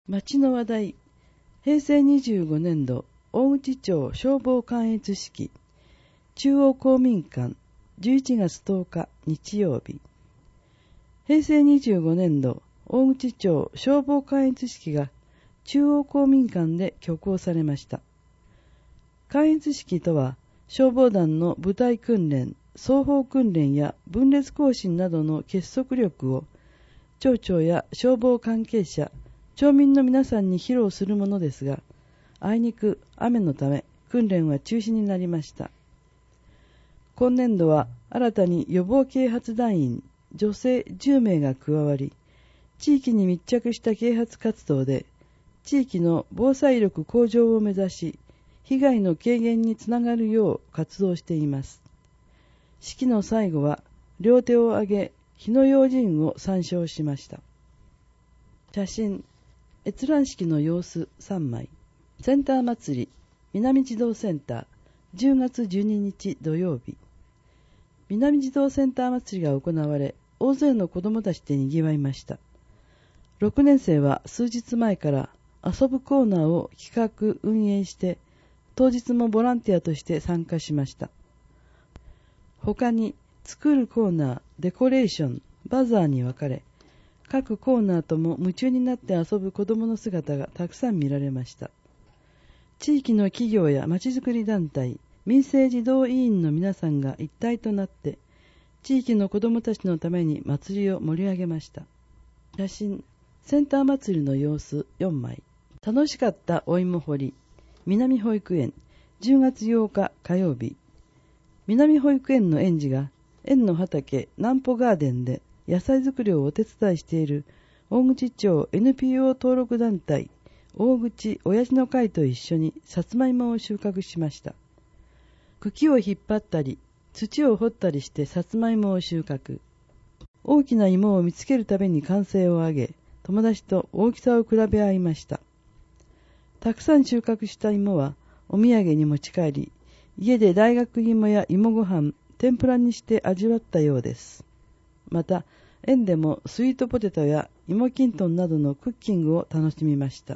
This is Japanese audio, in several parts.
町の話題。平成25年度大口町消防観閲式中央公民館11月10日日曜日。平成25年度大口町消防観閲式が中央公民館で挙行されました。観閲式とは消防団の部隊訓練、双方訓練や分列行進などの結束力を町長や消防関係者、町民の皆さんに披露するものですが、あいにく雨のため訓練は中止になりました。今年度は新たに予防啓発団員女性10名が加わり、地域に密着した啓発活動で地域の防災力向上を目指し、被害の軽減につながるよう活動しています。式の最後は両手を上げ火の用心を参照しました。写真。閲覧式の様子3枚。センター祭り南児童センター10月12日土曜日。南児童センター祭りが行われ、大勢の子どもたちでにぎわいました。6年生は数日前から遊ぶコーナーを企画運営して、当日もボランティアとして参加しました。他に作るコーナー、デコレーション、バザーに分かれ、各コーナーとも夢中になって遊ぶ子どもの姿がたくさん見られました。地域の企業やまちづくり団体、民生児童委員の皆さんが一体となって、地域の子どもたちのために祭りを盛り上げました。写真。センター祭りの様子4枚。楽しかったお芋掘り南保育園10月8日火曜日。南保育園の園児が園の畑南保ガーデンで野菜作りをお手伝いしている大口町 NPO 登録団体大口親父の会と一緒にさつまいもを収穫しました。茎を引っ張ったり土を掘ったりしてさつまいもを収穫。大きな芋を見つけるたびに歓声を上げ、友達と大きさを比べ合いました。たくさん収穫した芋はお土産に持ち帰り、家で大学芋や芋ご飯、天ぷらにして味わったようです。また、園でもスイートポテトや芋きんとんなどのクッキングを楽しみました。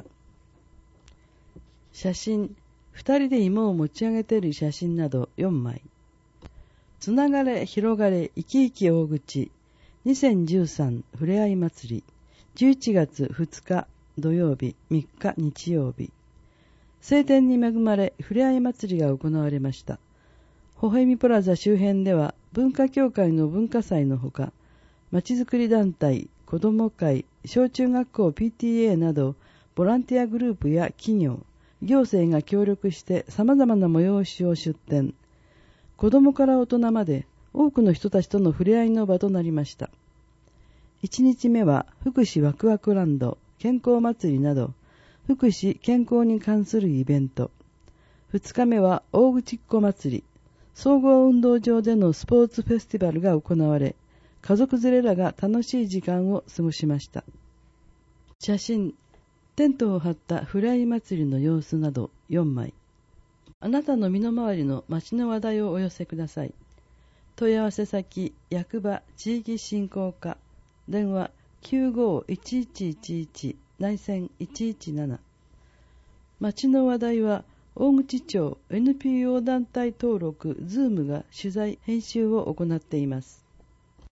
写真。2人で芋を持ち上げている写真など4枚。つながれ広がれ生き生き大口2013ふれあい祭り11月2日土曜日3日日曜日。晴天に恵まれふれあい祭りが行われました。ほほえみプラザ周辺では文化協会の文化祭のほか、まちづくり団体、子ども会、小中学校 PTA などボランティアグループや企業、行政が協力して様々な催しを出展。子どもから大人まで多くの人たちとの触れ合いの場となりました。1日目は福祉ワクワクランド、健康祭りなど福祉健康に関するイベント。2日目は大口っ子祭り、総合運動場でのスポーツフェスティバルが行われ、家族連れらが楽しい時間を過ごしました。写真。テントを張ったふれあい祭りの様子など4枚。あなたの身の回りの町の話題をお寄せください。問い合わせ先、役場地域振興課、電話 95-1111 内線117。町の話題は大口町 NPO 団体登録ズームが取材編集を行っています。